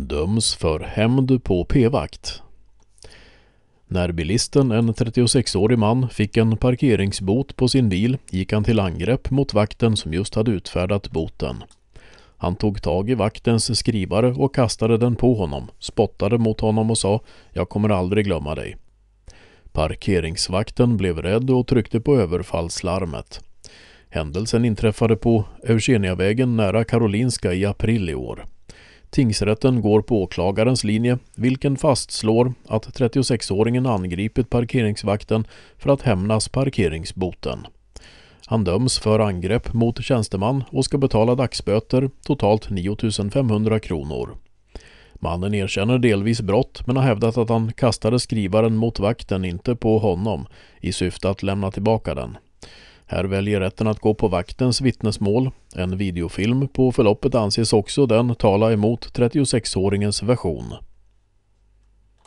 döms för hämnd på p-vakt. När bilisten, en 36-årig man, fick en parkeringsbot på sin bil gick han till angrepp mot vakten som just hade utfärdat boten. Han tog tag i vaktens skrivare och kastade den på honom, spottade mot honom och sa: "Jag kommer aldrig glömma dig." Parkeringsvakten blev rädd och tryckte på överfallslarmet. Händelsen inträffade på Eugeniavägen nära Karolinska i april i år. Tingsrätten går på åklagarens linje, vilken fastslår att 36-åringen angripit parkeringsvakten för att hämnas parkeringsboten. Han döms för angrepp mot tjänsteman och ska betala dagsböter, totalt 9 500 kronor. Mannen erkänner delvis brott men har hävdat att han kastade skrivaren mot vakten, inte på honom, i syfte att lämna tillbaka den. Här väljer rätten att gå på vaktens vittnesmål. En videofilm på förloppet anses också den tala emot 36-åringens version.